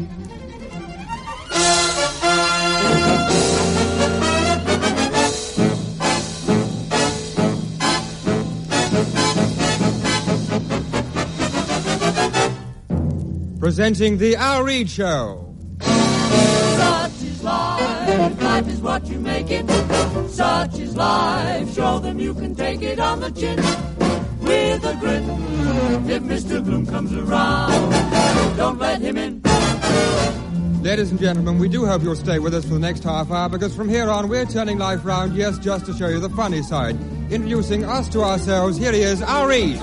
Presenting the Al Reed Show. Such is life. Life is what you make it. Such is life. Show them you can take it on the chin with a grin. If Mr. Gloom comes around, don't let him in. Ladies and gentlemen, we do hope you'll stay with us for the next half hour, because from here on we're turning life round, yes, just to show you the funny side. Introducing us to ourselves, here he is, Al Reed.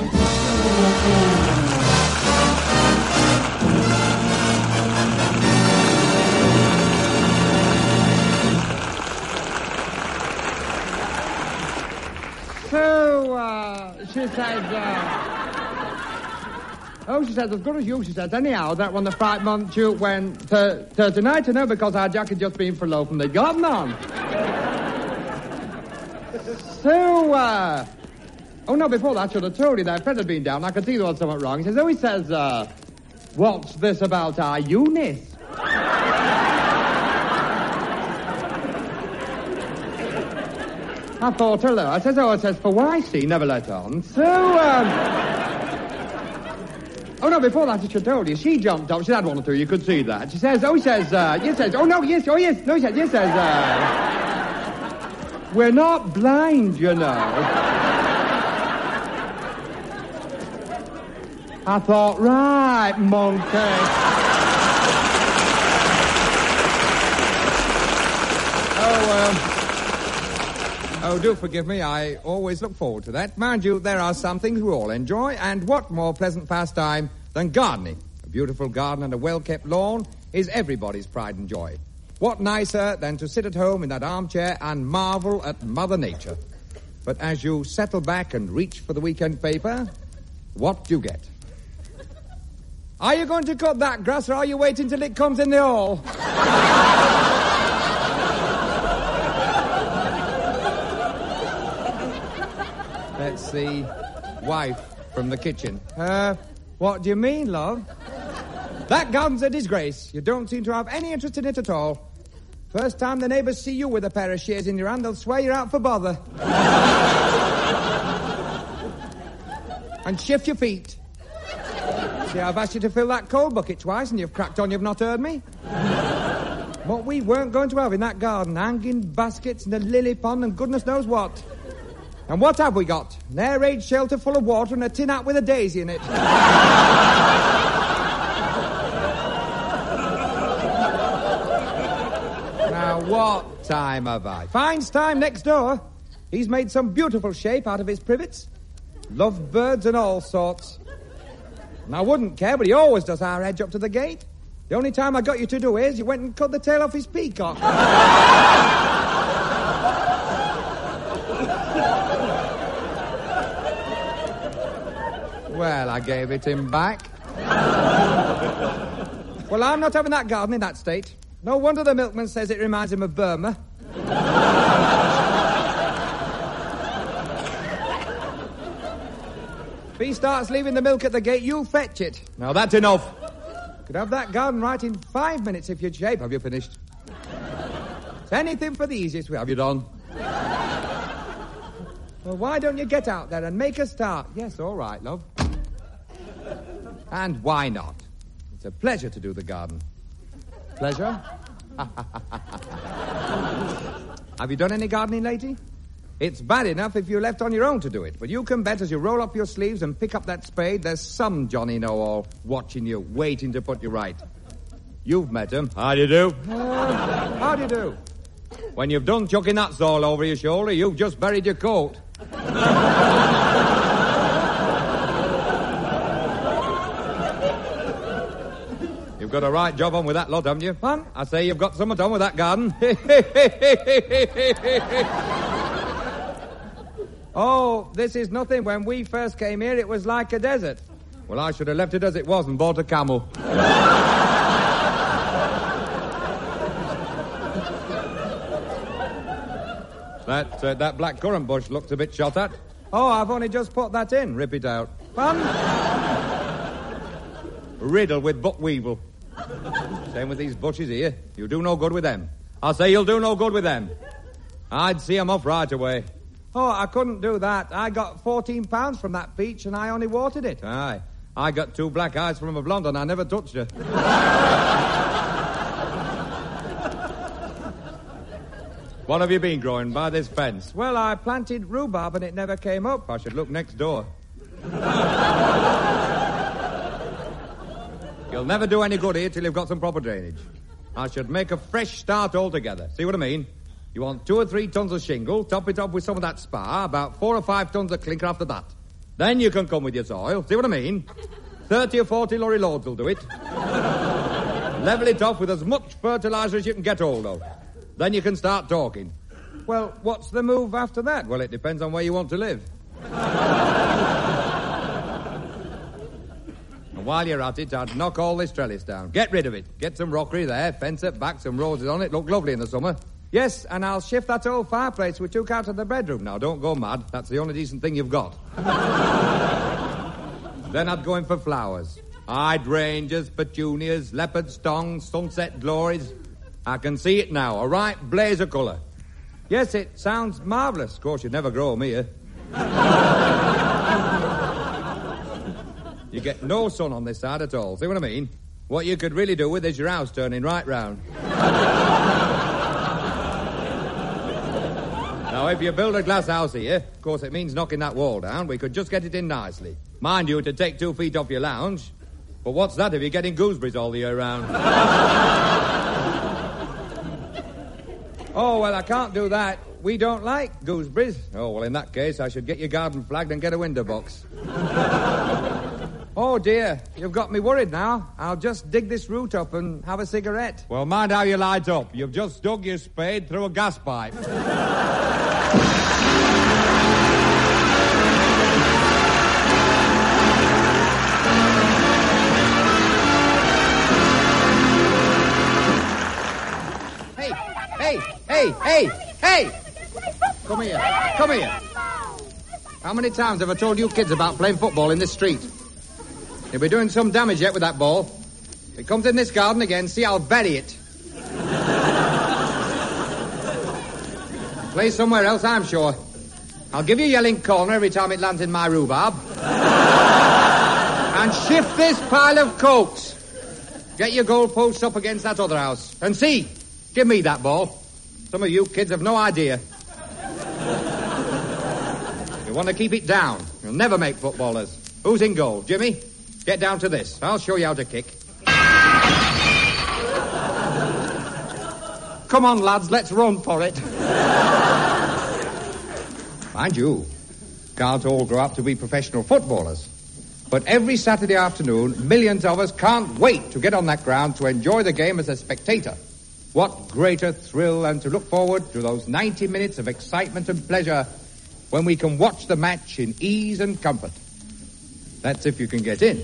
She said, she said, as good as you, she said. Anyhow, that when the 5-month shoot went to tonight, you know, because our Jack had just been for low from the garden on. Before that, I should have told you that Fred had been down. I could see there was something wrong. He says, what's this about our Eunice? I thought, hello. I says, for why, see, never let on. Before that, I should have told you. She jumped up. She had one or two. You could see that. She says, we're not blind, you know. I thought, right, monkey. Do forgive me, I always look forward to that. Mind you, there are some things we all enjoy, and what more pleasant pastime than gardening? A beautiful garden and a well-kept lawn is everybody's pride and joy. What nicer than to sit at home in that armchair and marvel at Mother Nature? But as you settle back and reach for the weekend paper, what do you get? Are you going to cut that grass, or are you waiting till it comes in the hall? Let's see. Wife from the kitchen. What do you mean, love? That garden's a disgrace. You don't seem to have any interest in it at all. First time the neighbours see you with a pair of shears in your hand, they'll swear you're out for bother. And shift your feet. See, I've asked you to fill that coal bucket twice and you've cracked on, you've not heard me. What we weren't going to have in that garden, hanging baskets and a lily pond and goodness knows what. And what have we got? An air-raid shelter full of water and a tin hat with a daisy in it. Now, what time have I? Finds time next door. He's made some beautiful shape out of his privets. Love birds and all sorts. And I wouldn't care, but he always does our hedge up to the gate. The only time I got you to do is you went and cut the tail off his peacock. Well, I gave it him back. Well, I'm not having that garden in that state. No wonder the milkman says it reminds him of Burma. If he starts leaving the milk at the gate, you fetch it. Now, that's enough. Could have that garden right in 5 minutes if you'd shape. Have you finished? It's anything for the easiest way. Have you done? Well, why don't you get out there and make a start? Yes, all right, love. And why not? It's a pleasure to do the garden. Pleasure? Have you done any gardening lately? It's bad enough if you're left on your own to do it, but you can bet as you roll up your sleeves and pick up that spade, there's some Johnny Know-all watching you, waiting to put you right. You've met him. How do you do? How do you do? When you've done chucking nuts all over your shoulder, you've just buried your coat. You've got a right job on with that lot, haven't you? Fun? I say you've got something on with that garden. Oh, this is nothing. When we first came here, it was like a desert. Well, I should have left it as it was and bought a camel. That black currant bush looks a bit shot at. Oh, I've only just put that in. Rip it out. Fun? Riddle with buckweevil. Same with these bushes here. You'll do no good with them. I'll say you'll do no good with them. I'd see 'em off right away. Oh, I couldn't do that. I got £14 from that peach and I only watered it. Aye. I got 2 black eyes from a blonde and I never touched her. What have you been growing by this fence? Well, I planted rhubarb and it never came up. I should look next door. You'll never do any good here till you've got some proper drainage. I should make a fresh start altogether. See what I mean? You want 2 or 3 tons of shingle, top it up with some of that spar, about 4 or 5 tons of clinker after that. Then you can come with your soil. See what I mean? 30 or 40 lorry loads will do it. Level it off with as much fertilizer as you can get hold of. Then you can start talking. Well, what's the move after that? Well, it depends on where you want to live. And while you're at it, I'd knock all this trellis down. Get rid of it. Get some rockery there, fence it back, some roses on it. Look lovely in the summer. Yes, and I'll shift that old fireplace we took out of the bedroom. Now, don't go mad. That's the only decent thing you've got. Then I'd go in for flowers. Hydrangeas, petunias, leopard stongs, sunset glories. I can see it now, a right blaze of colour. Yes, it sounds marvellous. Of course, you'd never grow them here. You get no sun on this side at all. See what I mean? What you could really do with is your house turning right round. Now, if you build a glass house here, of course it means knocking that wall down. We could just get it in nicely. Mind you, it'd take 2 feet off your lounge. But what's that if you're getting gooseberries all the year round? Oh, well, I can't do that. We don't like gooseberries. Oh, well, in that case, I should get your garden flagged and get a window box. Oh, dear, you've got me worried now. I'll just dig this root up and have a cigarette. Well, mind how you light up. You've just dug your spade through a gas pipe. Hey! Come here. How many times have I told you kids about playing football in this street? You'll be doing some damage yet with that ball. If it comes in this garden again, see, I'll bury it. Play somewhere else, I'm sure. I'll give you a yelling corner every time it lands in my rhubarb. And shift this pile of cokes. Get your goalposts up against that other house. And see, give me that ball. Some of you kids have no idea. You want to keep it down. You'll never make footballers. Who's in goal? Jimmy? Get down to this. I'll show you how to kick. Come on, lads, let's run for it. Mind you, can't all grow up to be professional footballers. But every Saturday afternoon, millions of us can't wait to get on that ground to enjoy the game as a spectator. What greater thrill than to look forward to those 90 minutes of excitement and pleasure when we can watch the match in ease and comfort. That's if you can get in.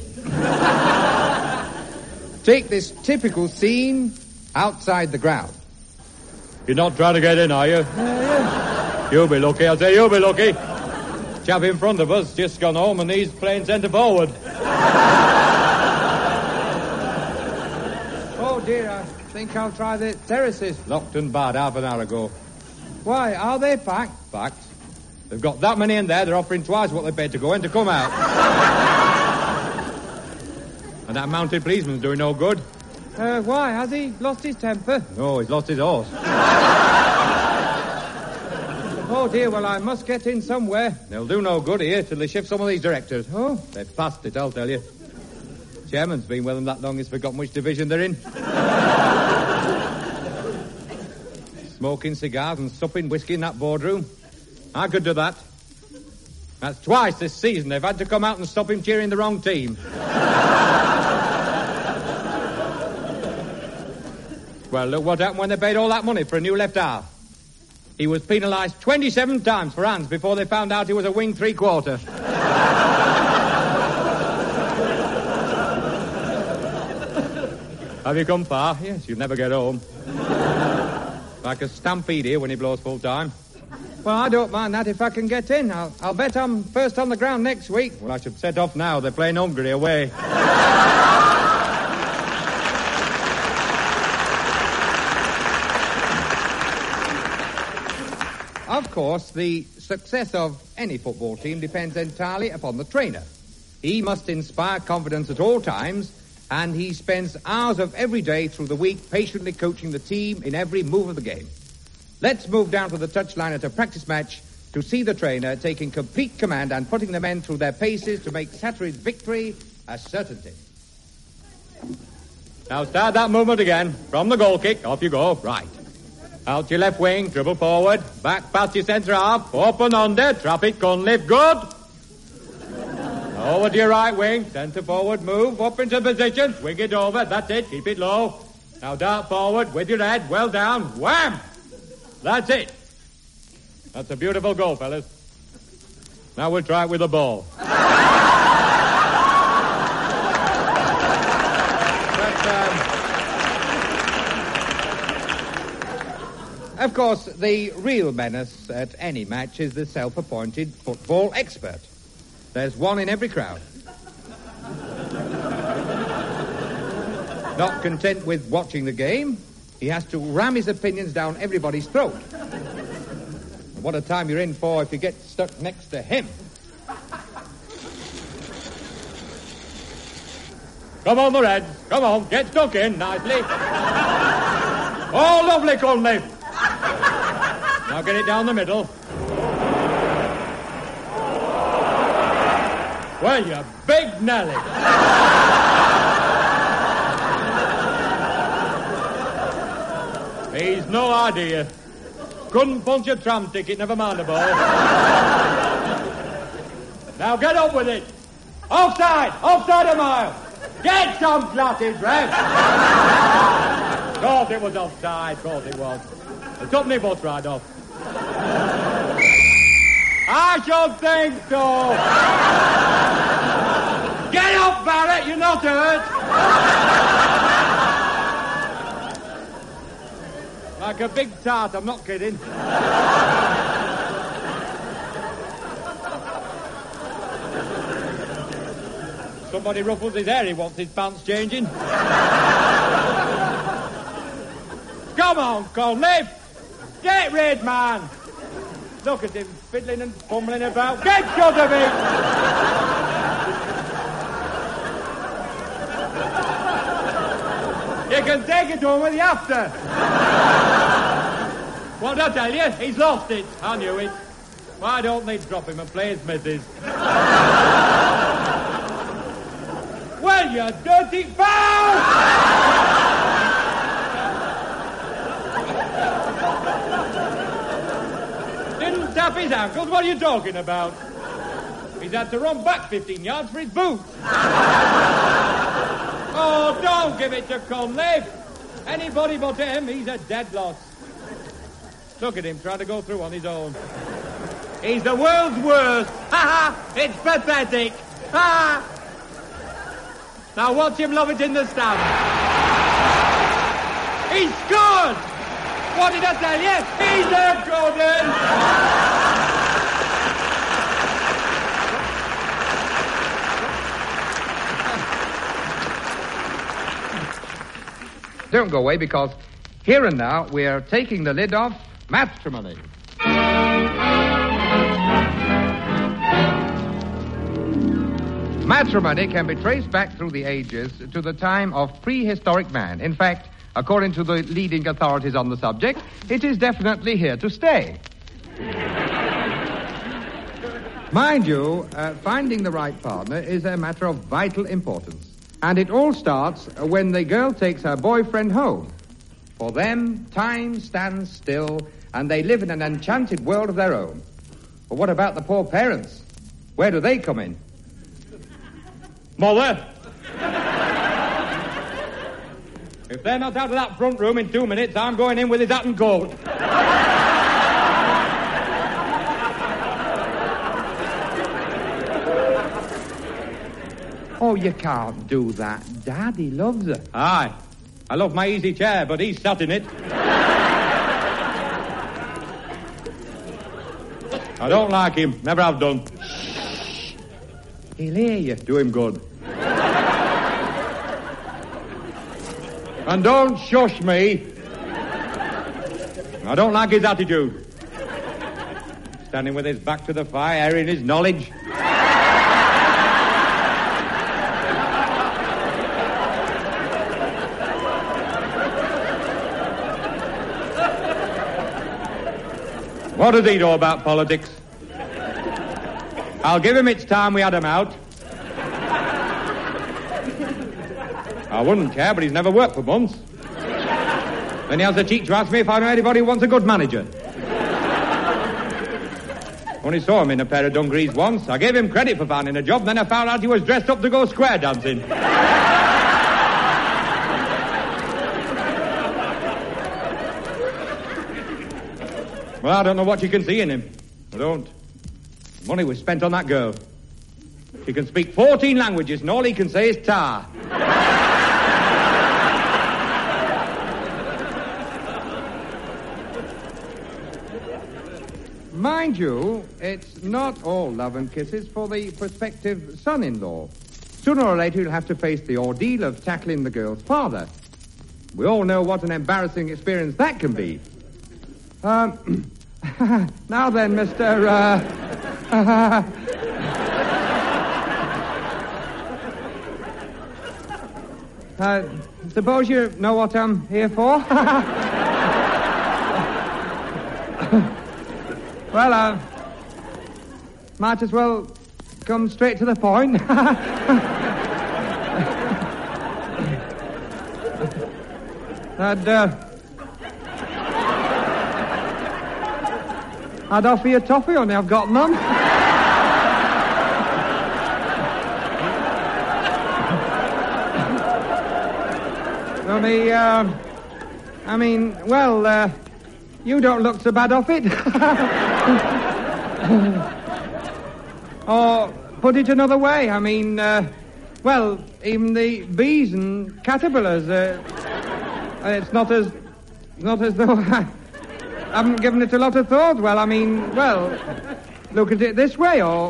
Take this typical scene outside the ground. You're not trying to get in, are you? Yeah. You'll be lucky, I'll say you'll be lucky. Chap in front of us just gone home and he's playing centre forward. Oh, dear, I think I'll try the terraces. Locked and barred half an hour ago. Why, are they packed? Packed. They've got that many in there, they're offering twice what they paid to go in to come out. And that mounted policeman's doing no good. Why? Has he lost his temper? No, he's lost his horse. Oh, dear, well, I must get in somewhere. They'll do no good here till they shift some of these directors. Oh? They've passed it, I'll tell you. Chairman's been with them that long he's forgotten which division they're in. Smoking cigars and supping whiskey in that boardroom. I could do that. That's twice this season they've had to come out and stop him cheering the wrong team. Well, look what happened when they paid all that money for a new left half. He was penalised 27 times for hands before they found out he was a wing 3/4. Have you come far? Yes, you'll never get home. Like a stampede here when he blows full time. Well, I don't mind that if I can get in. I'll bet I'm first on the ground next week. Well, I should set off now. They're playing Hungary away. Of course, the success of any football team depends entirely upon the trainer. He must inspire confidence at all times, and he spends hours of every day through the week patiently coaching the team in every move of the game. Let's move down to the touchline at a practice match to see the trainer taking complete command and putting the men through their paces to make Sattery's victory a certainty. Now start that movement again. From the goal kick, off you go. Right. Out your left wing, dribble forward. Back past your centre half. Open under. Traffic, Cunliffe. Good. Over to your right wing. Centre forward, move. Up into position. Swing it over. That's it. Keep it low. Now dart forward with your head. Well down. Wham! That's it. That's a beautiful goal, fellas. Now we'll try it with the ball. Of course, the real menace at any match is the self-appointed football expert. There's one in every crowd. Not content with watching the game, he has to ram his opinions down everybody's throat. What a time you're in for if you get stuck next to him. Come on, the Reds. Come on, get stuck in nicely. Oh, lovely, Cunliffe. Now get it down the middle. Well, you big Nelly. He's no idea. Couldn't punch a tram ticket, never mind the ball. Now get up with it. Offside! Offside a mile! Get some glasses, ref! Course it was offside, course it was. The tuppenny bus right off. I should think so. Get up, Barrett, you're not hurt. Like a big tart, I'm not kidding. Somebody ruffles his hair, he wants his pants changing. Come on, Cunliffe! Get rid, man! Look at him fiddling and fumbling about. Get shut of it! You can take it home with you after. What did I tell you? He's lost it. I knew it. Why don't they drop him and play his missus? Well, you dirty foul! Didn't tap his ankles. What are you talking about? He's had to run back 15 yards for his boot. Oh, don't give it to Cunliffe. Anybody but him, he's a dead loss. Look at him trying to go through on his own. He's the world's worst. Ha ha! It's pathetic. Ha! Now watch him love it in the stand. He scored! What did I tell you? He's a good one. Don't go away, because here and now we're taking the lid off Matrimony. Matrimony can be traced back through the ages to the time of prehistoric man. In fact, according to the leading authorities on the subject, it is definitely here to stay. Mind you, finding the right partner is a matter of vital importance. And it all starts when the girl takes her boyfriend home. For them, time stands still, and they live in an enchanted world of their own. But what about the poor parents? Where do they come in? Mother! If they're not out of that front room in 2 minutes, I'm going in with his hat and coat. Oh, you can't do that. Daddy loves her. Aye. I love my easy chair, but he's sat in it. I don't like him. Never have done. He'll hear you. Do him good. And don't shush me. I don't like his attitude. standing with his back to the fire, airing his knowledge. What does he know about politics? I'll give him it's time we had him out. I wouldn't care, but he's never worked for months. Then he has the cheek to ask me if I know anybody who wants a good manager. Only saw him in a pair of dungarees once. I gave him credit for finding a job, then I found out he was dressed up to go square dancing. Well, I don't know what you can see in him. I don't. The money was spent on that girl. She can speak 14 languages, and all he can say is tar. Mind you, it's not all love and kisses for the prospective son-in-law. Sooner or later, he'll have to face the ordeal of tackling the girl's father. We all know what an embarrassing experience that can be. Now then, Mr. Suppose you know what I'm here for? Well, might as well come straight to the point. I'd offer you a toffee, only I've got none. You don't look so bad off it. Or, put it another way, even the bees and caterpillars, it's not as though I haven't given it a lot of thought. Look at it this way, or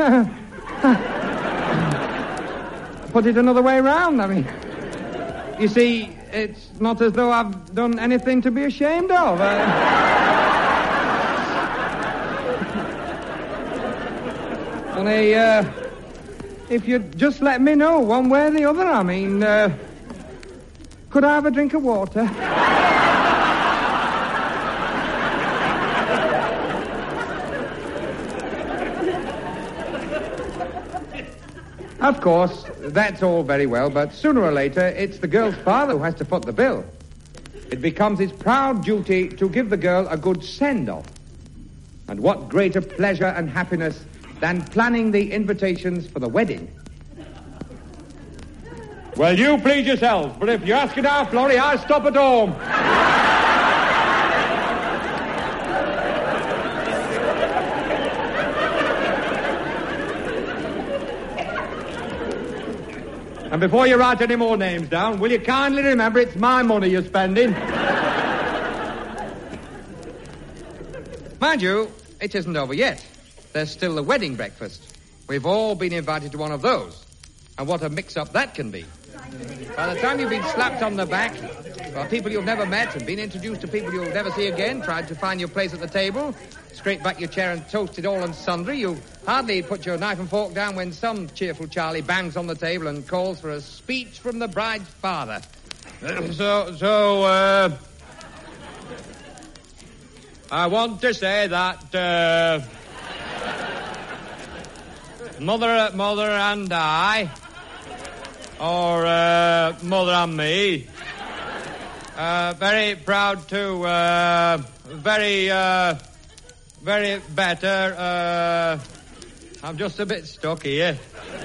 put it another way round, You see, it's not as though I've done anything to be ashamed of. Only, if you'd just let me know one way or the other, could I have a drink of water? Of course, that's all very well, but sooner or later, it's the girl's father who has to foot the bill. It becomes his proud duty to give the girl a good send-off. And what greater pleasure and happiness than planning the invitations for the wedding? Well, you please yourselves, but if you ask it out, Florrie, I'll stop at home. And before you write any more names down, will you kindly remember it's my money you're spending? Mind you, it isn't over yet. There's still the wedding breakfast. We've all been invited to one of those. And what a mix-up that can be. By the time you've been slapped on the back by people you've never met and been introduced to people you'll never see again, tried to find your place at the table, scraped back your chair and toasted all and sundry, you've hardly put your knife and fork down when some cheerful Charlie bangs on the table and calls for a speech from the bride's father. I want to say that, Mother and I, or Mother and me, very proud to, very better, I'm just a bit stuck here,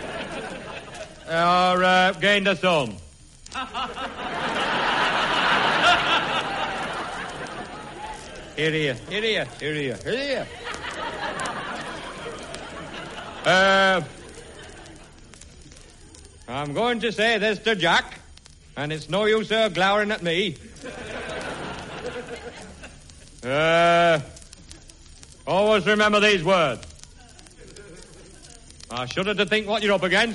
or gained a son. Here. I'm going to say this to Jack, and it's no use glowering at me. Always remember these words. I shudder to think what you're up against.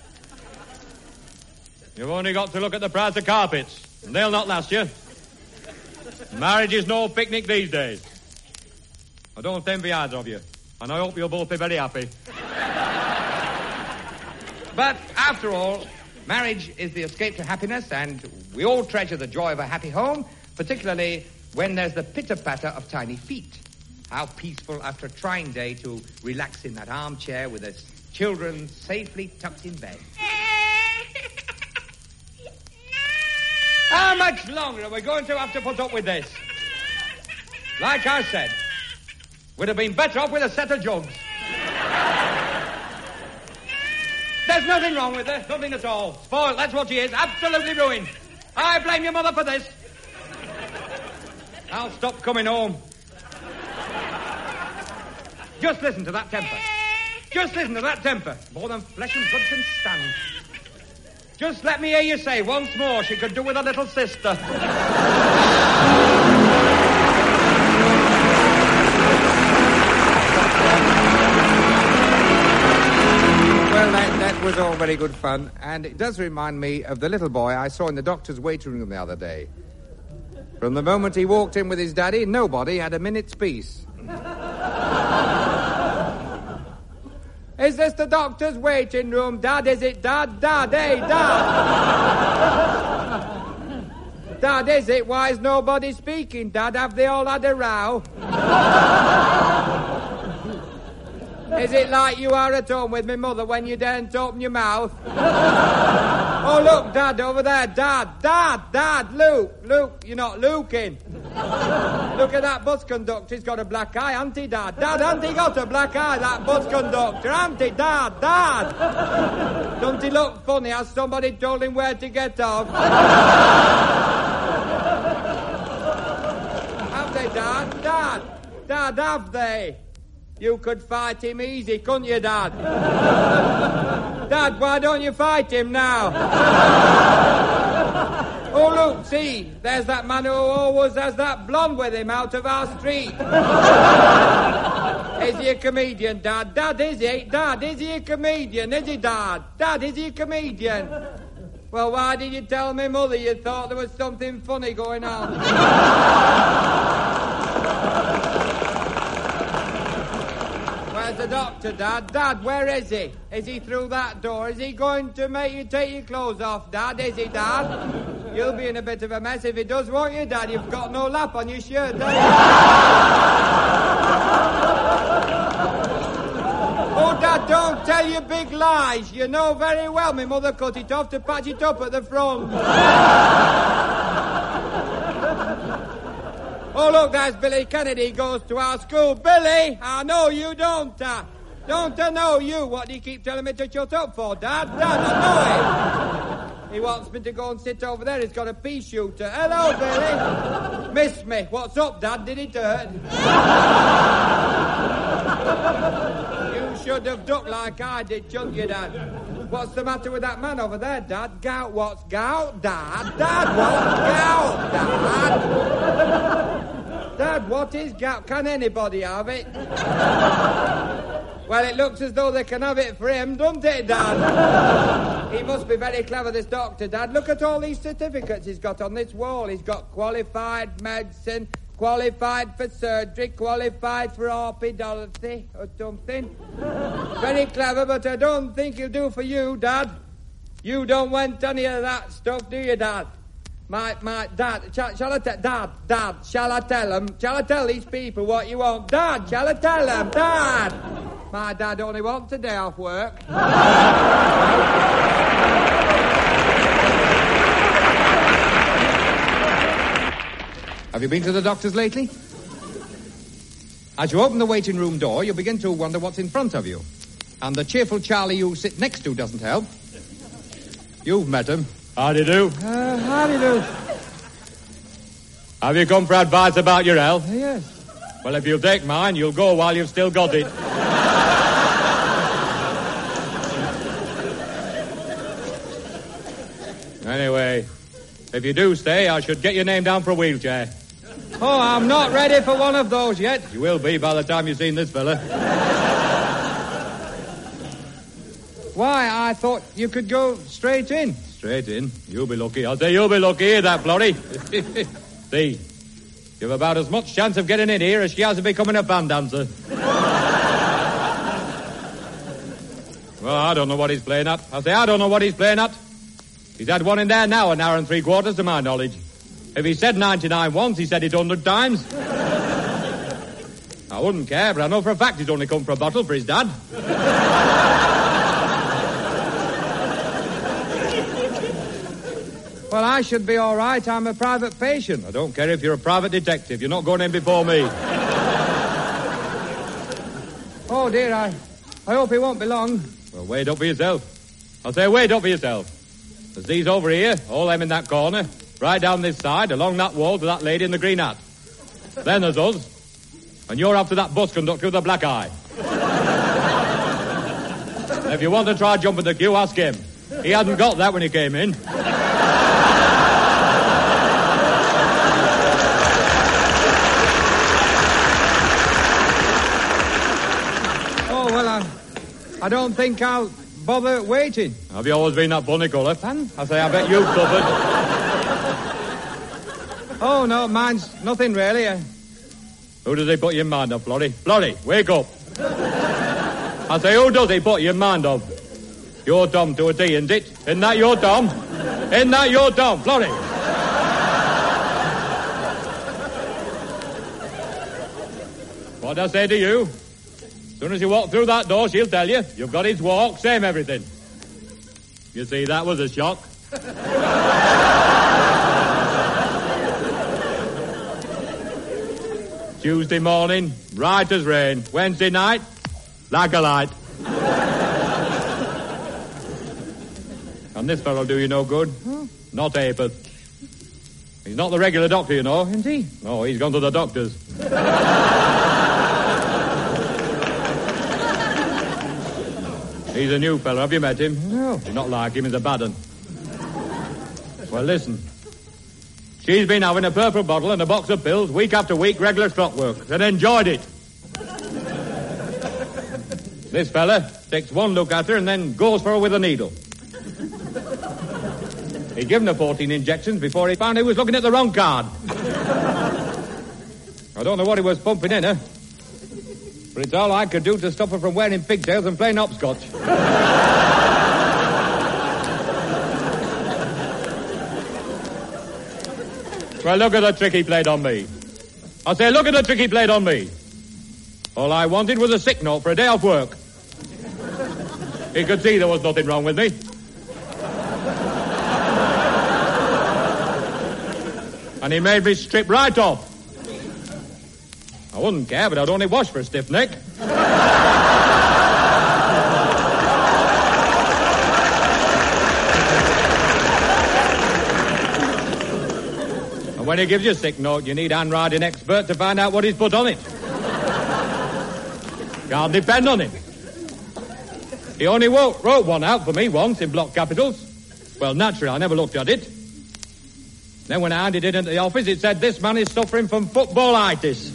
You've only got to look at the price of carpets, and they'll not last you. Marriage is no picnic these days. I don't envy either of you. And I hope you'll both be very happy. But after all, marriage is the escape to happiness, and we all treasure the joy of a happy home, particularly when there's the pitter-patter of tiny feet. How peaceful after a trying day to relax in that armchair with the children safely tucked in bed. How much longer are we going to have to put up with this? Like I said, we'd have been better off with a set of jugs. There's nothing wrong with her, nothing at all. Spoiled, that's what she is, absolutely ruined. I blame your mother for this. I'll stop coming home. Just listen to that temper. Just listen to that temper. More than flesh and blood can stand. Just let me hear you say once more she could do with a little sister. Well, that was all very good fun, and it does remind me of the little boy I saw in the doctor's waiting room the other day. From the moment he walked in with his daddy, nobody had a minute's peace. Is this the doctor's waiting room, Dad? Is it, Dad? Dad, hey, Dad! Dad, is it? Why is nobody speaking, Dad? Have they all had a row? Is it like you are at home with me mother when you daren't open your mouth? Oh, look, Dad, over there. Dad, Luke, you're not looking. Look at that bus conductor. He's got a black eye, hasn't he, Dad? Dad, hasn't he got a black eye, that bus conductor? Hasn't he, Dad? Don't he look funny? Has somebody told him where to get off? Have they, Dad? Dad, have they? You could fight him easy, couldn't you, Dad? Dad, why don't you fight him now? Oh, look, see, there's that man who always has that blonde with him out of our street. Is he a comedian, Dad? Dad, is he? Dad, is he a comedian? Is he, Dad? Dad, is he a comedian? Well, why did you tell me, Mother, you thought there was something funny going on? Where's the doctor, Dad? Dad, where is he? Is he through that door? Is he going to make you take your clothes off, Dad? Is he, Dad? You'll be in a bit of a mess if he does, won't you, Dad? You've got no lap on your shirt, have you? Oh, Dad, don't tell your big lies. You know very well my mother cut it off to patch it up at the front. Oh, look, there's Billy Kennedy. He goes to our school. Billy, I know you don't. Don't I know you? What do you keep telling me to shut up for, Dad? Dad, I know it. He wants me to go and sit over there. He's got a pea shooter. Hello, Billy. Miss me. What's up, Dad? Did it hurt? You should have ducked like I did, shouldn't you, Dad? What's the matter with that man over there, Dad? Gout, what's gout? Dad, what's gout, Dad? Dad, what is gout? Can anybody have it? Well, it looks as though they can have it for him, doesn't it, Dad? He must be very clever, this doctor, Dad. Look at all these certificates he's got on this wall. He's got qualified medicine, qualified for surgery, qualified for orpidology or something. Very clever, but I don't think he'll do for you, Dad. You don't want any of that stuff, do you, Dad? My Dad, shall I tell these people what you want? Dad, shall I tell them? Dad! My dad only wants a day off work. Have you been to the doctor's lately? As you open the waiting room door, you begin to wonder what's in front of you. And the cheerful Charlie you sit next to doesn't help. You've met him. How do you do? How do you do? Have you come for advice about your health? Yes. Well, if you'll take mine, you'll go while you've still got it. Anyway, if you do stay, I should get your name down for a wheelchair. Oh, I'm not ready for one of those yet. You will be by the time you've seen this fella. Why, I thought you could go straight in. Straight in? You'll be lucky. I'll say you'll be lucky. Hear that, Florrie? See, You've about as much chance of getting in here as she has of becoming a fan dancer. Well, I don't know what he's playing at. I don't know what he's playing at. He's had one in there now, an hour and 3/4 to my knowledge. If he said 99 once, he said it 100 times. I wouldn't care, but I know for a fact he's only come for a bottle for his dad. Well, I should be all right. I'm a private patient. I don't care if you're a private detective. You're not going in before me. Oh, dear, I hope he won't be long. Well, wait up for yourself. I say wait up for yourself. There's these over here, all them in that corner, right down this side, along that wall to that lady in the green hat. Then there's us. And you're after that bus conductor with the black eye. If you want to try jumping the queue, ask him. He hadn't got that when he came in. Oh, well, I don't think I'll bother waiting. Have you always been that bunny colour, fan? I say, I bet you've suffered. Oh, no, mine's nothing really. Who does he put you in mind of, Florrie? Florrie, wake up. I say, who does he put you in mind of? Your Tom to a T, isn't it? Isn't that your Tom? Isn't that your Tom, Florrie? What'd I say to you? As soon as you walk through that door, she'll tell you. You've got his walk, same everything. You see, that was a shock. Tuesday morning, right as rain. Wednesday night, like a light. And this fellow'll do you no good. Not Apeth. He's not the regular doctor, you know. Isn't he? No, he's gone to the doctor's. He's a new fellow. Have you met him? No. You're not like him. He's a bad un. Well, listen. She's been having a purple bottle and a box of pills week after week, regular clockwork, and enjoyed it. This fella takes one look at her and then goes for her with a needle. He'd given her 14 injections before he found he was looking at the wrong card. I don't know what he was pumping in her, but it's all I could do to stop her from wearing pigtails and playing hopscotch. Well, look at the trick he played on me. I say, look at the trick he played on me. All I wanted was a sick note for a day off work. He could see there was nothing wrong with me. And he made me strip right off. I wouldn't care, but I'd only wash for a stiff neck. And when he gives you a sick note, you need a handwriting expert to find out what he's put on it. Can't depend on him. He only wrote one out for me once in block capitals. Well, naturally, I never looked at it. Then when I handed it into the office, it said, this man is suffering from footballitis.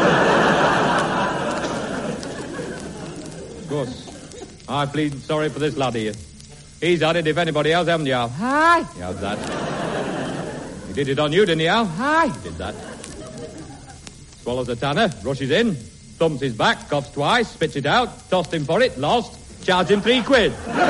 Of course, I feel sorry for this lad here. He's had it if anybody else, haven't you, Al? Hi. He has that. He did it on you, didn't he, Al? Hi. He did that. Swallows the tanner, rushes in, thumps his back, coughs twice, spits it out, tossed him for it, lost, charged him £3.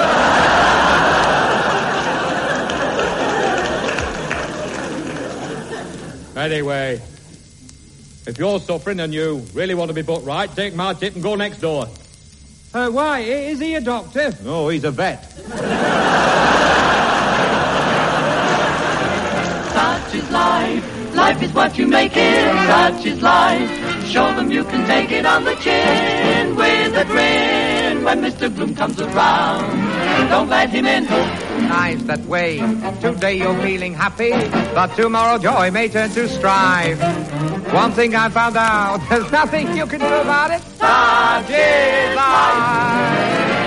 Anyway, if you're suffering and you really want to be put right, take my tip and go next door. Why? Is he a doctor? No, he's a vet. Such is life. Life is what you make it. Such is life. Show them you can take it on the chin with a grin. When Mr. Gloom comes around, don't let him in. Life's that way. Today you're feeling happy, but tomorrow joy may turn to strife. One thing I found out, there's nothing you can do about it. Such is life.